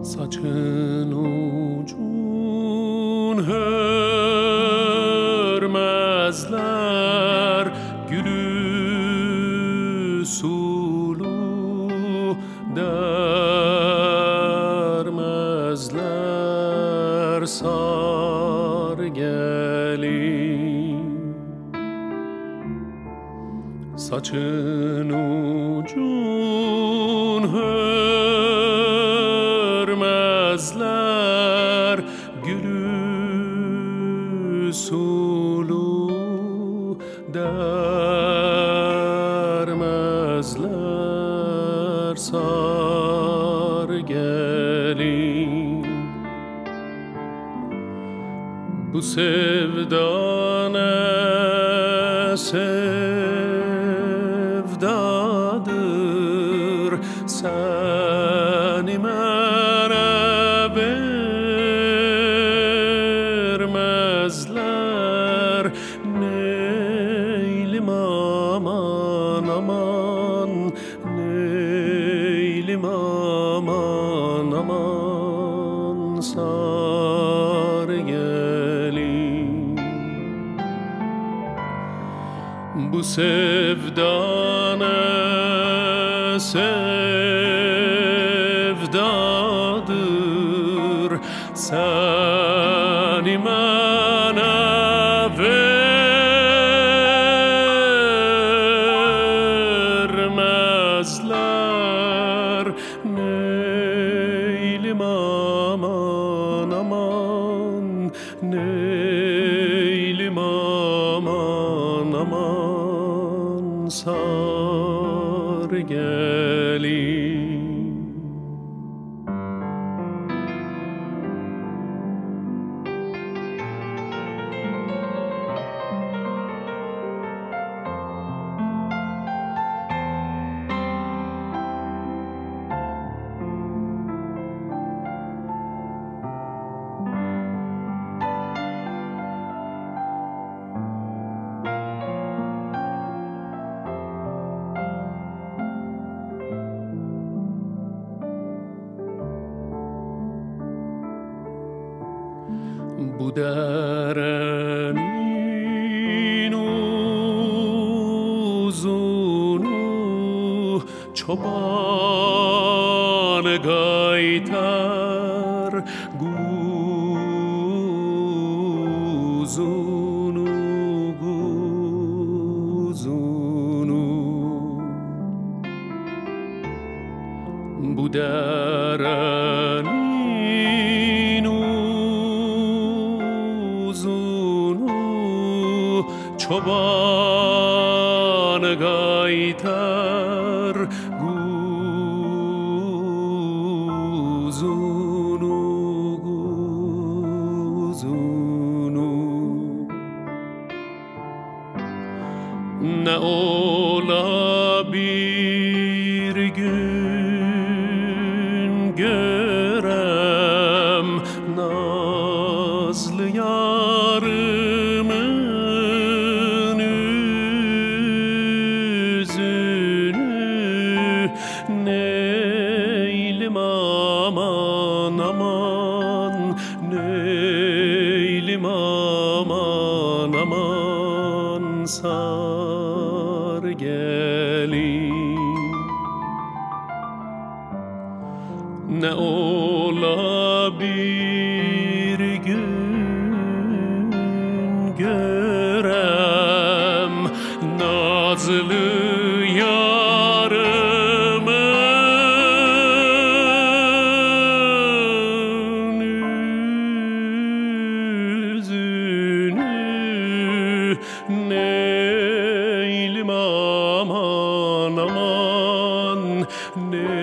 Saçın ucun hörmezler, gülü sulu dermezler, sar gelin. Saçın ucun hörmezler, gülü sulu dermezler, sar gelin. Bu sevda ne sevdadır, seni mənə vermezler. Neylim aman aman, neylim aman aman, sar gelin. Bu sevda ne sevdadır, seni mənə vermezler. Neylim aman aman, neylim aman aman, sar gelin. Bu derenin uzunu, çoban gaytar guzunu guzunu. Bu derenin uzunu, çoban gaytar guzunu guzunu. Ne ola bir gün görem nazlı yarımın yüzünü. Neylim aman aman, neylim aman aman, sar gelin. Ne ola bir gün görem nazlı yarımın yüzünü. Neylim aman aman, neylim